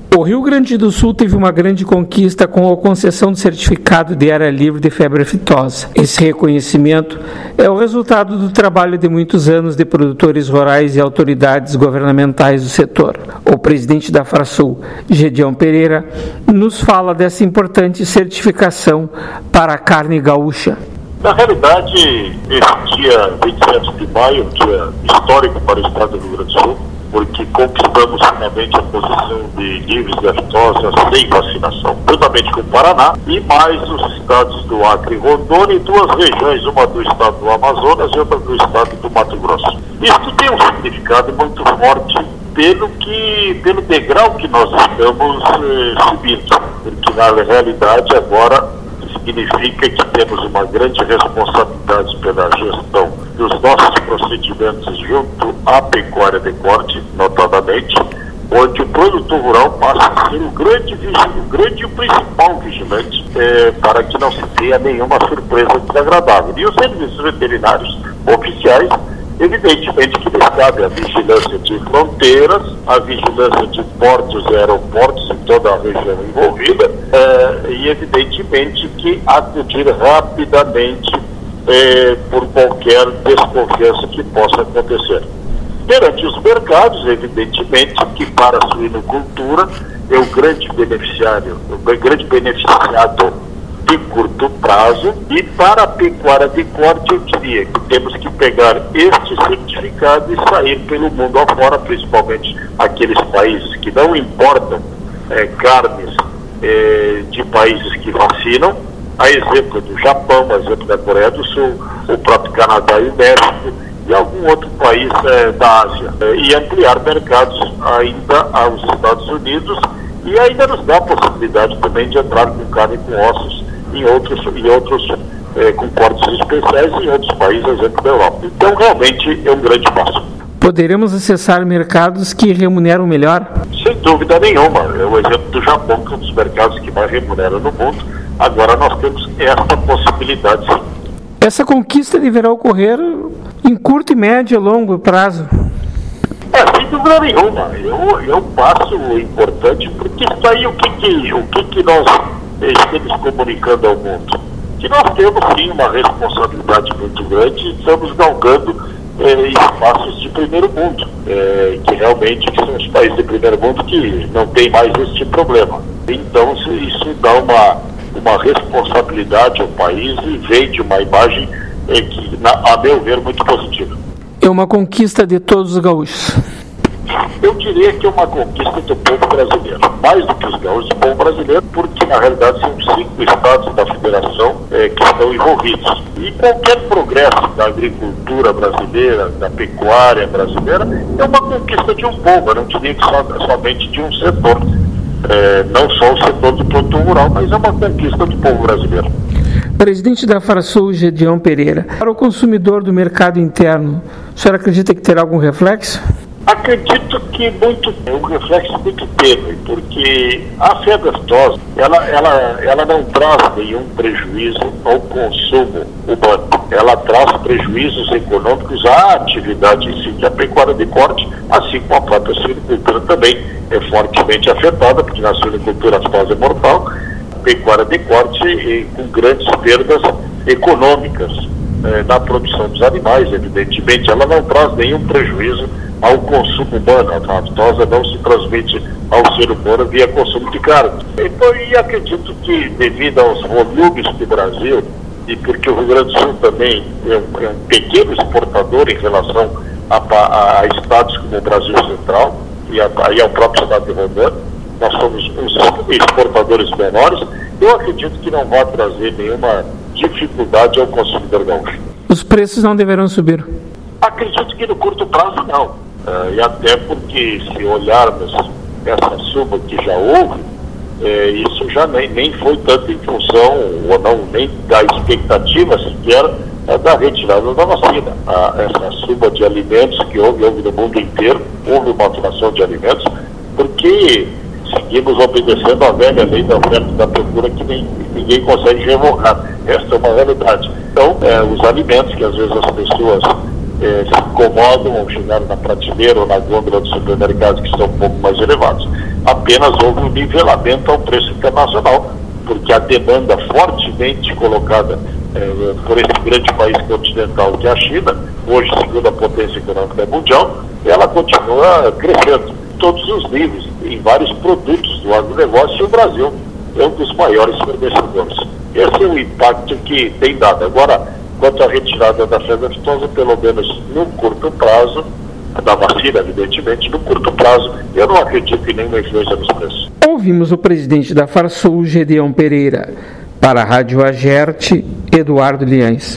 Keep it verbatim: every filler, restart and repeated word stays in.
O Rio Grande do Sul teve uma grande conquista com a concessão do certificado de área livre de febre aftosa. Esse reconhecimento é o resultado do trabalho de muitos anos de produtores rurais e autoridades governamentais do setor. O presidente da Farsul, Gedeão Pereira, nos fala dessa importante certificação para a carne gaúcha. Na realidade, esse dia vinte e sete de maio, um dia histórico para o estado do Rio Grande do Sul, porque conquistamos finalmente a posição de livres de aftosa sem vacinação, juntamente com o Paraná e mais os estados do Acre e Rondônia e duas regiões, uma do estado do Amazonas e outra do estado do Mato Grosso. Isso tem um significado muito forte pelo, que, pelo degrau que nós estamos eh, subindo, porque na realidade agora significa que temos uma grande responsabilidade pela gestão dos nossos procedimentos junto à pecuária de corte, notadamente, onde o produtor rural passa a ser o grande vigilante, o grande e o principal vigilante eh, para que não se tenha nenhuma surpresa desagradável. E os serviços veterinários oficiais, evidentemente que lhes cabe a vigilância de fronteiras, a vigilância de portos e aeroportos em toda a região envolvida, eh, e evidentemente que acudir rapidamente eh, por qualquer desconfiança que possa acontecer. Perante os mercados, evidentemente que para a suinocultura é o grande beneficiário, o grande beneficiado de curto prazo, e para a pecuária de corte eu diria que temos que pegar este certificado e sair pelo mundo afora, principalmente aqueles países que não importam eh, carnes eh, de países que vacinam, a exemplo do Japão, a exemplo da Coreia do Sul, o próprio Canadá e o México e algum outro país eh, da Ásia, eh, e ampliar mercados ainda aos Estados Unidos, e ainda nos dá a possibilidade também de entrar com carne com ossos em outros, em outros eh, com cortes especiais em outros países, exemplo da Europa. Então, realmente, é um grande passo. Poderemos acessar mercados que remuneram melhor? Sem dúvida nenhuma. É o exemplo do Japão, que é um dos mercados que mais remuneram no mundo. Agora nós temos essa possibilidade, sim. Essa conquista deverá ocorrer em curto, médio e longo prazo? É, sem dúvida nenhuma. É um passo importante, porque isso aí, o que, que, o que, que nós estamos comunicando ao mundo? Que nós temos sim uma responsabilidade muito grande e estamos galgando eh, espaços de primeiro mundo, eh, que realmente que são os países de primeiro mundo que não tem mais este problema. Então isso, isso dá uma, uma responsabilidade ao país e vende uma imagem eh, que, na, a meu ver, muito positiva. É uma conquista de todos os gaúchos. Eu diria que é uma conquista do povo brasileiro, mais do que os gaúchos, do povo brasileiro, porque na realidade são cinco estados da federação eh, que estão envolvidos. E qualquer progresso da agricultura brasileira, da pecuária brasileira, é uma conquista de um povo. Eu não diria que só, somente de um setor, eh, não só o setor do produtor rural, mas é uma conquista do povo brasileiro. Presidente da Farsul, Gedeão Pereira, para o consumidor do mercado interno, o senhor acredita que terá algum reflexo? Acredito que muito, um reflexo muito tênue, porque a febre aftosa, ela, ela, ela não traz nenhum prejuízo ao consumo humano. Ela traz prejuízos econômicos à atividade em si, que a pecuária de corte, assim como a própria suinocultura também é fortemente afetada, porque na suinocultura a aftose é mortal, a pecuária de corte e, com grandes perdas econômicas eh, na produção dos animais, evidentemente. Ela não traz nenhum prejuízo ao consumo humano. A aftosa não se transmite ao ser humano via consumo de carne. Então, e acredito que, devido aos volumes do Brasil, e porque o Rio Grande do Sul também é um, é um pequeno exportador em relação a, a, a estados como o Brasil Central e, a, e ao próprio estado de Rondônia, nós somos uns exportadores menores, eu acredito que não vai trazer nenhuma dificuldade ao consumidor gaúcho. Os preços não deverão subir? Acredito que no curto prazo não. Uh, e até porque, se olharmos essa suba que já houve, eh, isso já nem, nem foi tanto em função, ou não, nem da expectativa sequer uh, da retirada da vacina. Uh, essa suba de alimentos que houve, houve no mundo inteiro, houve uma alteração de alimentos, porque seguimos obedecendo a velha lei da oferta e da procura que nem, ninguém consegue revogar. Esta é uma realidade. Então, eh, os alimentos que às vezes as pessoas Eh, se incomodam ao chegar na prateleira ou na gôndola dos supermercados, que estão um pouco mais elevados. apenas houve um nivelamento ao preço internacional, porque a demanda fortemente colocada eh, por esse grande país continental que é a China, hoje segunda potência econômica mundial, ela continua crescendo em todos os níveis, em vários produtos do agronegócio, e o Brasil é um dos maiores fornecedores. Esse é o impacto que tem dado. Agora, quanto à retirada da febre aftosa, pelo menos no curto prazo, da vacina, evidentemente, no curto prazo, eu não acredito em nenhuma influência nos preços. Ouvimos o presidente da Farsul, Gedeão Pereira. Para a Rádio Agerte, Eduardo Liães.